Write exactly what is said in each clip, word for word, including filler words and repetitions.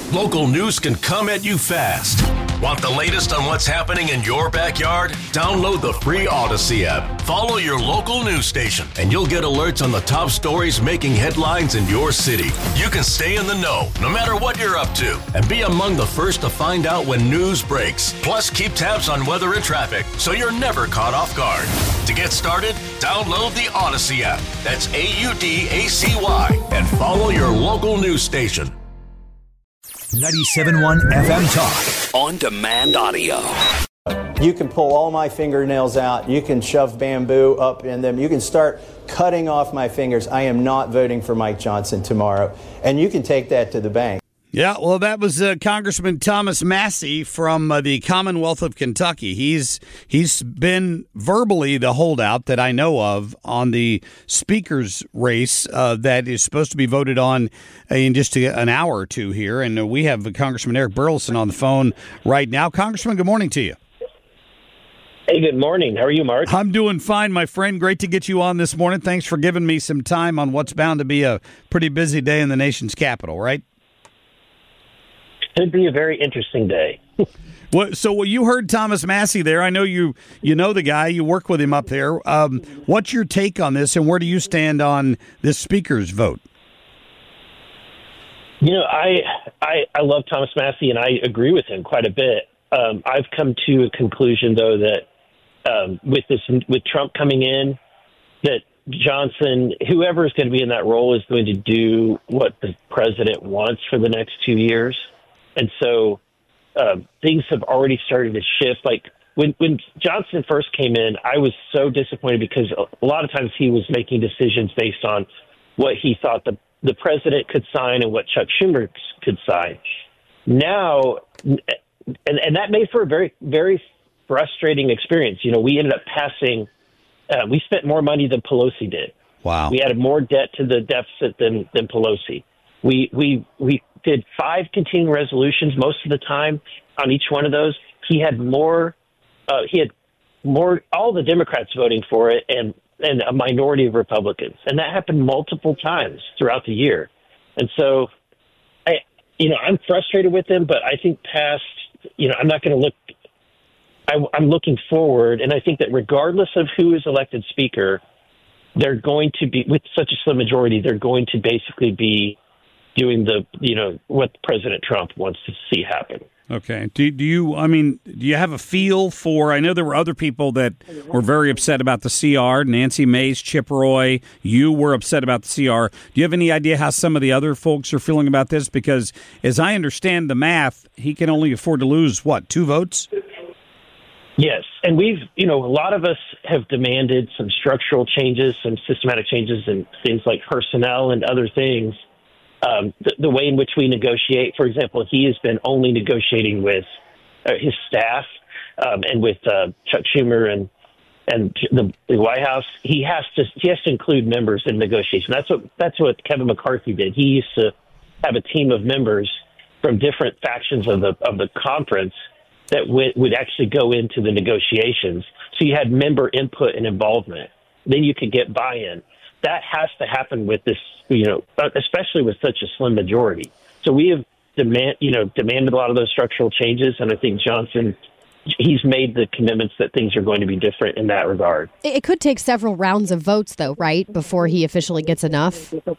Local news can come at you fast. Want the latest on what's happening in your backyard? Download the free Odyssey app. Follow your local news station, and you'll get alerts on the top stories making headlines in your city. You can stay in the know, no matter what you're up to, and be among the first to find out when news breaks. Plus, keep tabs on weather and traffic, so you're never caught off guard. To get started, download the Odyssey app. That's A U D A C Y, and follow your local news station. ninety-seven point one F M Talk. On demand audio. You can pull all my fingernails out. You can shove bamboo up in them. You can start cutting off my fingers. I am not voting for Mike Johnson tomorrow. And you can take that to the bank. Yeah, well, that was uh, Congressman Thomas Massie from uh, the Commonwealth of Kentucky. He's he's been verbally the holdout that I know of on the speaker's race uh, that is supposed to be voted on in just a, an hour or two here. And uh, we have Congressman Eric Burlison on the phone right now. Congressman, good morning to you. Hey, good morning. How are you, Mark? I'm doing fine, my friend. Great to get you on this morning. Thanks for giving me some time on what's bound to be a pretty busy day in the nation's capital, right? It'd be a very interesting day. Well, so well, you heard Thomas Massie there. I know you you know the guy. You work with him up there. Um, what's your take on this, and where do you stand on this speaker's vote? You know, I I, I love Thomas Massie, and I agree with him quite a bit. Um, I've come to a conclusion, though, that um, with this with Trump coming in, that Johnson, whoever is going to be in that role, is going to do what the president wants for the next two years. And so uh, things have already started to shift. Like when, when Johnson first came in, I was so disappointed because a lot of times he was making decisions based on what he thought the, the president could sign and what Chuck Schumer could sign. Now, and, and that made for a very, very frustrating experience. You know, we ended up passing, uh, we spent more money than Pelosi did. Wow. We added more debt to the deficit than, than Pelosi. We, we, we did five continuing resolutions most of the time on each one of those. He had more, uh, he had more, all the Democrats voting for it and, and a minority of Republicans. And that happened multiple times throughout the year. And so I, you know, I'm frustrated with him, but I think past, you know, I'm not going to look, I, I'm looking forward. And I think that regardless of who is elected speaker, they're going to be, with such a slim majority, they're going to basically be doing the, you know, what President Trump wants to see happen. Okay. Do, do you, I mean, do you have a feel for, I know there were other people that were very upset about the C R, Nancy Mace, Chip Roy, you were upset about the C R. Do you have any idea how some of the other folks are feeling about this? Because as I understand the math, he can only afford to lose, what, two votes? Yes. And we've, you know, a lot of us have demanded some structural changes, some systematic changes in things like personnel and other things. Um, the, the way in which we negotiate, for example, he has been only negotiating with uh, his staff um, and with uh, Chuck Schumer and and the, the White House. He has to he has to include members in negotiation. That's what that's what Kevin McCarthy did. He used to have a team of members from different factions of the of the conference that w- would actually go into the negotiations. So you had member input and involvement. Then you could get buy-in. That has to happen with this, you know, especially with such a slim majority. So we have demand, you know, demanded a lot of those structural changes, and I think Johnson, he's made the commitments that things are going to be different in that regard. It could take several rounds of votes, though, right, before he officially gets enough? It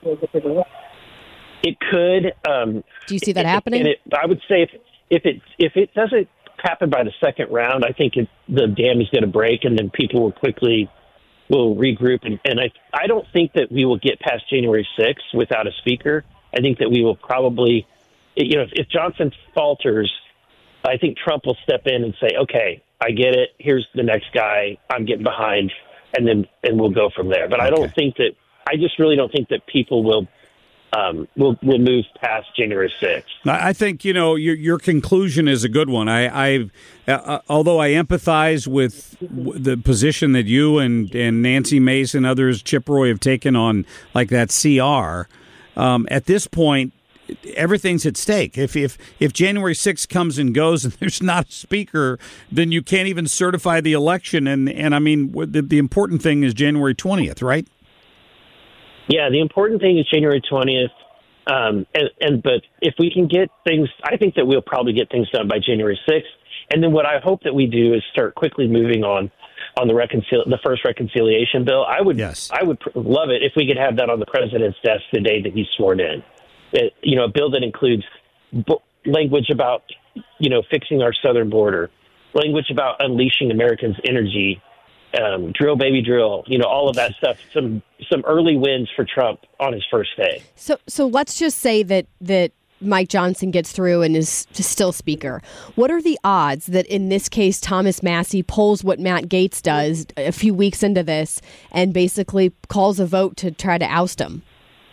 could. Um, Do you see that happening? And it, I would say if if it if it doesn't happen by the second round, I think it, the dam is going to break, and then people will quickly will regroup. And, and I I don't think that we will get past January sixth without a speaker. I think that we will probably, you know, if, if Johnson falters, I think Trump will step in and say, okay, I get it. Here's the next guy. I'm getting behind. And then and we'll go from there. But okay. I don't think that I just really don't think that people will Um, we'll, we'll move past January sixth. I think, you know, your your conclusion is a good one. I, I uh, although I empathize with the position that you and, and Nancy Mace and others, Chip Roy, have taken on, like that C R, um, at this point, everything's at stake. If if if January sixth comes and goes and there's not a speaker, then you can't even certify the election. And, and I mean, the, the important thing is January twentieth, right? Yeah, the important thing is January twentieth. Um, and, and but if we can get things, I think that we'll probably get things done by January sixth. And then what I hope that we do is start quickly moving on on the reconcil- the first reconciliation bill. I would yes. I would pr- love it if we could have that on the president's desk the day that he's sworn in. It, you know, a bill that includes b- language about, you know, fixing our southern border, language about unleashing Americans' energy, um, drill, baby, drill, you know, all of that stuff. Some some early wins for Trump on his first day. So so let's just say that that Mike Johnson gets through and is still Speaker. What are the odds that in this case Thomas Massie pulls what Matt Gaetz does a few weeks into this and basically calls a vote to try to oust him?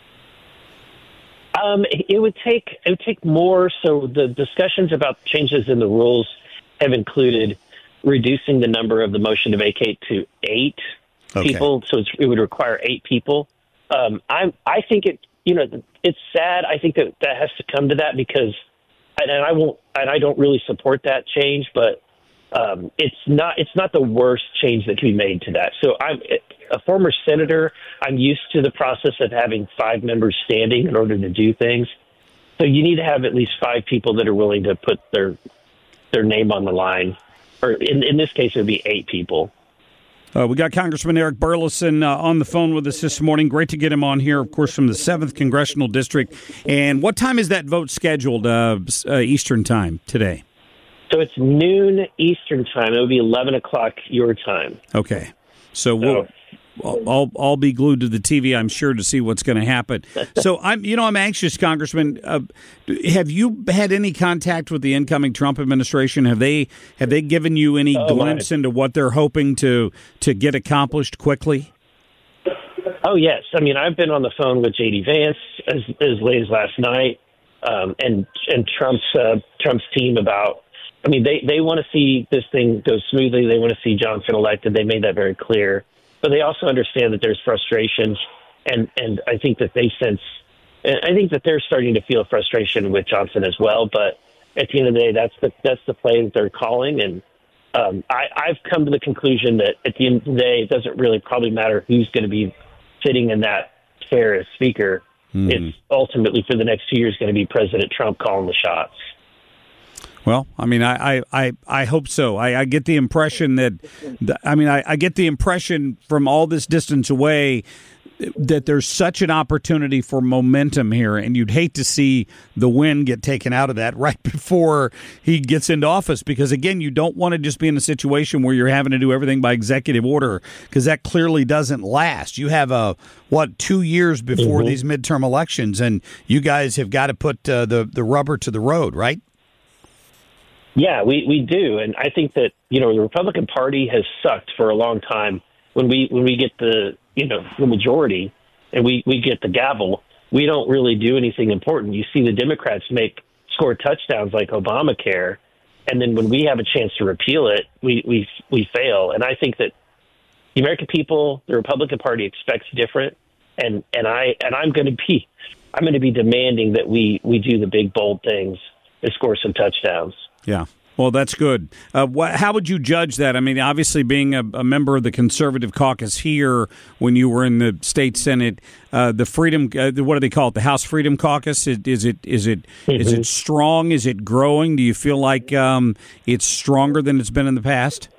Um, it would take it would take more. So the discussions about changes in the rules have included reducing the number of the motion to vacate to eight okay. people. So it's, it would require eight people. Um, I I think it. You know, it's sad. I think that that has to come to that because, and I won't, and I don't really support that change. But um, it's not it's not the worst change that can be made to that. So I'm a former senator. I'm used to the process of having five members standing in order to do things. So you need to have at least five people that are willing to put their their name on the line. Or in, in this case, it would be eight people. Uh, we got Congressman Eric Burlison uh, on the phone with us this morning. Great to get him on here, of course, from the seventh Congressional District. And what time is that vote scheduled, uh, uh, Eastern time today? So it's noon Eastern time. It would be eleven o'clock your time. Okay. So we'll... I'll I'll be glued to the T V, I'm sure, to see what's going to happen. So I'm, you know, I'm anxious, Congressman. Uh, have you had any contact with the incoming Trump administration? Have they have they given you any oh, glimpse my. into what they're hoping to to get accomplished quickly? Oh yes, I mean I've been on the phone with J D Vance as as late as last night, um, and and Trump's uh, Trump's team about. I mean they they want to see this thing go smoothly. They want to see Johnson elected. They made that very clear. But they also understand that there's frustration, and, and I think that they sense, and I think that they're starting to feel frustration with Johnson as well. But at the end of the day, that's the that's the play that they're calling, and um, I, I've come to the conclusion that at the end of the day, it doesn't really probably matter who's going to be sitting in that chair as Speaker. Mm. It's ultimately for the next two years going to be President Trump calling the shots. Well, I mean, I, I, I hope so. I, I get the impression that, I mean, I, I get the impression from all this distance away that there's such an opportunity for momentum here, and you'd hate to see the wind get taken out of that right before he gets into office, because, again, you don't want to just be in a situation where you're having to do everything by executive order, because that clearly doesn't last. You have, a what, two years before mm-hmm. these midterm elections, and you guys have got to put uh, the, the rubber to the road, right? Yeah, we, we do. And I think that, you know, the Republican Party has sucked for a long time. When we when we get the, you know, the majority and we, we get the gavel, we don't really do anything important. You see the Democrats make score touchdowns like Obamacare. And then when we have a chance to repeal it, we, we, we fail. And I think that the American people, the Republican Party expects different. And, and I and I'm going to be I'm going to be demanding that we, we do the big, bold things and score some touchdowns. Yeah. Well, that's good. Uh, what, how would you judge that? I mean, obviously being a, a member of the Conservative Caucus here when you were in the state Senate, uh, the Freedom, uh, what do they call it? The House Freedom Caucus. Is, is it is it mm-hmm. is it strong? Is it growing? Do you feel like um, it's stronger than it's been in the past?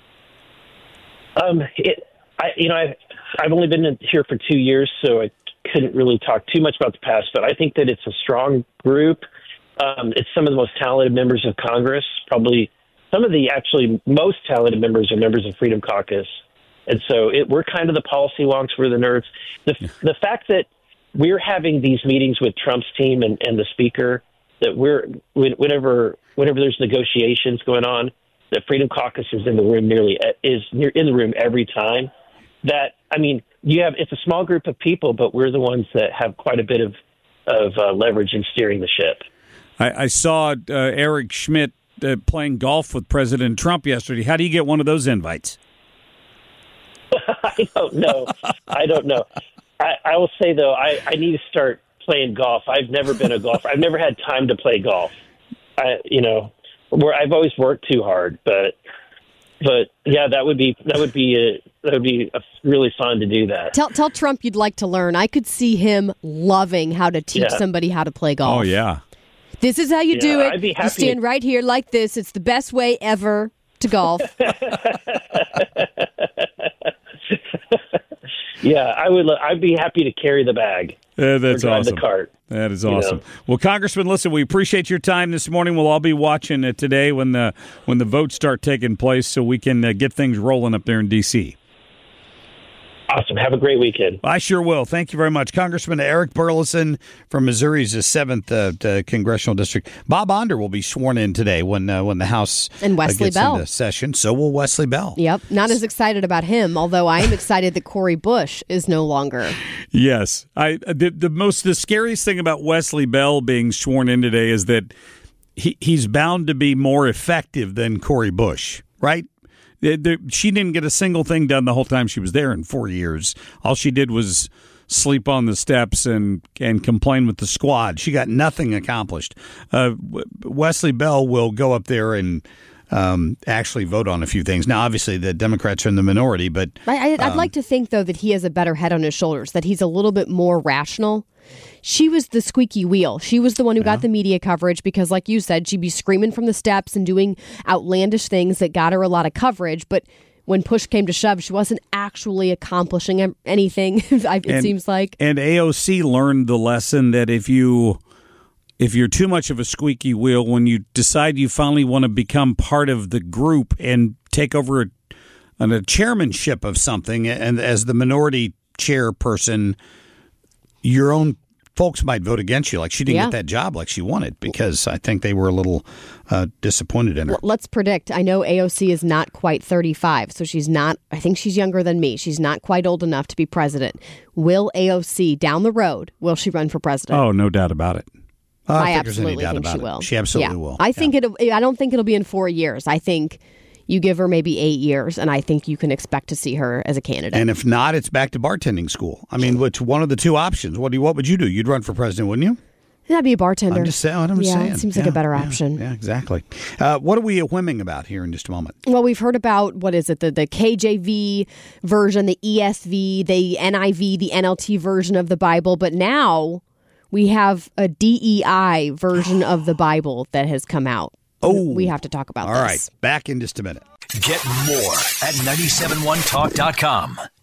Um, it, I, you know, I've, I've only been in here for two years, so I couldn't really talk too much about the past. But I think that it's a strong group. Um, it's some of the most talented members of Congress, probably some of the actually most talented members are members of Freedom Caucus. And so it, we're kind of the policy wonks, we're the nerds. The, the fact that we're having these meetings with Trump's team and, and the Speaker, that we're whenever whenever there's negotiations going on, that Freedom Caucus is in the room nearly is near in the room every time. That I mean, you have it's a small group of people, but we're the ones that have quite a bit of of uh, leverage in steering the ship. I, I saw uh, Eric Schmidt uh, playing golf with President Trump yesterday. How do you get one of those invites? I don't know. I don't know. I, I will say, though, I, I need to start playing golf. I've never been a golfer. I've never had time to play golf. I, you know, where I've always worked too hard, but But yeah, that would be that would be a, that would be a really fun to do that. Tell tell Trump you'd like to learn. I could see him loving how to teach Yeah. somebody how to play golf. Oh, yeah. This is how you Yeah, do it. I'd be You happy stand to- right here like this. It's the best way ever to golf. Yeah, I would. I'd be happy to carry the bag. Yeah, that's or drive awesome. the cart. That is you awesome. know. Well, Congressman, listen, we appreciate your time this morning. We'll all be watching it today when the when the votes start taking place, so we can uh, get things rolling up there in D C. Awesome. Have a great weekend. I sure will. Thank you very much. Congressman Eric Burleson from Missouri's seventh uh, uh, Congressional District. Bob Onder will be sworn in today when uh, when the House And Wesley uh, gets Bell. into session. So will Wesley Bell. Yep. Not as excited about him, although I am excited that Cori Bush is no longer. Yes. I the, the most the scariest thing about Wesley Bell being sworn in today is that he, he's bound to be more effective than Cori Bush, right? The- the- She didn't get a single thing done the whole time she was there in four years. All she did was sleep on the steps and, and complain with the squad. She got nothing accomplished. Uh, W- Wesley Bell will go up there and um, actually vote on a few things. Now, obviously, the Democrats are in the minority, but I, I, I'd like to think, though, that he has a better head on his shoulders, that he's a little bit more rational. She was the squeaky wheel. She was the one who got the media coverage because, like you said, she'd be screaming from the steps and doing outlandish things that got her a lot of coverage. But when push came to shove, she wasn't actually accomplishing em- anything, it And- seems like. And A O C learned the lesson that if you if you're too much of a squeaky wheel, when you decide you finally want to become part of the group and take over a, a chairmanship of something, and as the minority chairperson, your own folks might vote against you. Like she didn't Yeah. get that job like she wanted because I think they were a little uh, disappointed in her. L- Let's predict. I know A O C is not quite thirty-five, so she's not, I think she's younger than me. She's not quite old enough to be president. Will A O C, down the road, will she run for president? Oh, no doubt about it. Uh, I think there's any absolutely doubt think about she it. will. She absolutely Yeah. will. I Yeah. think it'll. I don't think it'll be in four years. I think you give her maybe eight years, and I think you can expect to see her as a candidate. And if not, it's back to bartending school. I mean, which one of the two options? What do you, what would you do? You'd run for president, wouldn't you? That'd be a bartender. I'm just saying. What I'm yeah, saying. it seems like a Yeah, better yeah, option. Yeah, exactly. Uh, what are we whimming about here in just a moment? Well, we've heard about, what is it, the, the K J V version, the E S V, the N I V, the N L T version of the Bible, but now we have a D E I version of the Bible that has come out. Oh. We have to talk about All this. right, back in just a minute. Get more at nine seven one talk dot com.